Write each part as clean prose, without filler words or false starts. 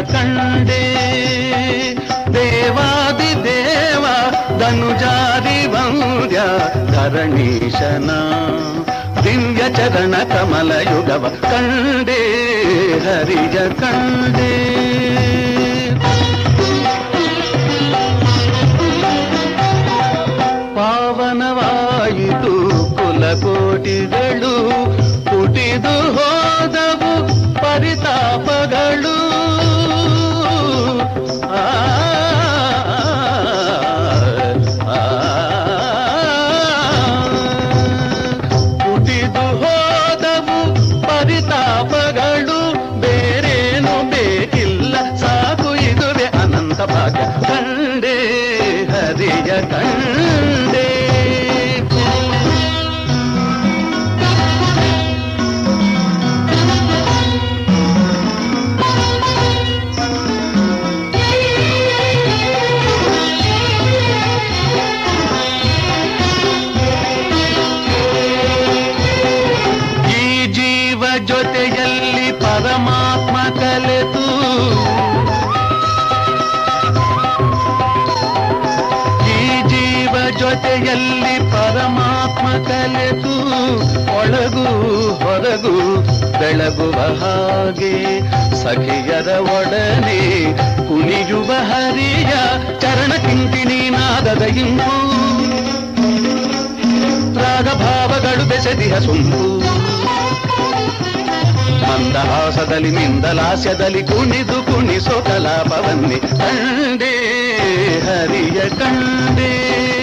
ಕಂಡೇ ದೇವಾದಿ ದೇವ ಧನುಜಾದಿ ವಂದ್ಯ ಧರಣೀಶನ ದಿವ್ಯ ಚರಣ ಕಮಲ ಯುಗವ ಕಂಡೇ ಹರಿಯ ಕಂಡೇ. ಪಾವನವಾಯಿತು ಕುಲಕೋಟಿಗಳು ಪುಟಿದು ಹೋದವು ಪರಿತಾಪಗಳು. ಪುಟಿದು ಹೋದವು ಪರಿತಾಪಗಳು ಬೇರೇನು ಬೇಕಿಲ್ಲ ಸಾಕು ಇದುವೆ ಅನಂತ ಭಾಗ್ಯ ಕಂಡೇ ಹರಿಯ ಕಂಡೇ. ಜೊತೆಯಲ್ಲಿ ಪರಮಾತ್ಮ ಕಲೆತು ಈ ಜೀವ ಜೊತೆಯಲ್ಲಿ ಪರಮಾತ್ಮ ಕಲೆತು ಒಳಗೂ ಹೊರಗೂ ಬೆಳಗುವ ಹಾಗೆ ಸಖಿಯರ ಒಡನೆ ಕುಣಿಯುವ ಹರಿಯ ಚರಣ ಕಿಂಕಿಣಿ ನಾದದ ಇಂಪು ರಾಗಭಾವಗಳು ಬೆಸೆದಿಹ ಸೊಂಪು ಮಂದಹಾಸದಲ್ಲಿ ಮಿಂದಲಾಸ್ಯದಲ್ಲಿ ಕುಣಿದು ಕುಣಿಸೋ ಕಲಾಪವನ್ನೇ ಕಂಡೇ ಹರಿಯ ಕಂಡೇ.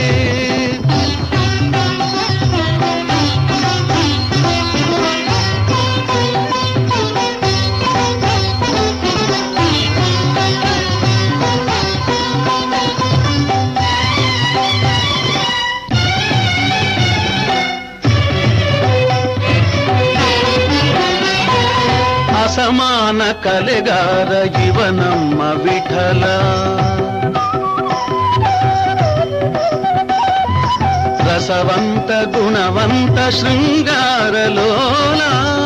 ಸಮಾನ ಕಲೆಗಾರ ಇವ ನಮ್ಮ ವಿಠಲ ರಸವಂತ ಗುಣವಂತ ಶೃಂಗಾರ ಲೋಲ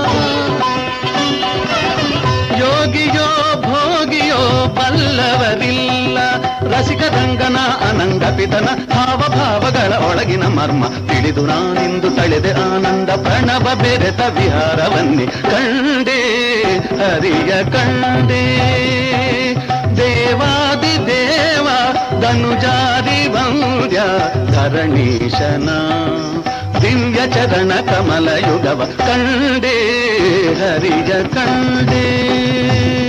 ಯೋಗಿಯೋ ಭೋಗಿಯೋ ಬಲ್ಲವರಿಲ್ಲ ರಸಿಕ ರಂಗನ ಅನಂಗ ಪಿತನ ಭಾವಭಾವಗಳ ಒಳಗಿನ ಮರ್ಮ ತಿಳಿದು ನಾನಿಂದು ತಳೆದೆ ಆನಂದ ಪ್ರಣವ ಬೆರೆತ ವಿಹಾರವನ್ನೇ ಕಂಡೇ ಹರಿಯ ಕಂಡೇ ದೇವಾದಿ ದೇವ ಧನುಜಾದಿ ವಂದ್ಯ ಧರಣೀಶನ ದಿವ್ಯ ಚರಣ ಕಮಲ ಯುಗವ ಕಂಡೇ ಹರಿಯ ಕಂಡೇ.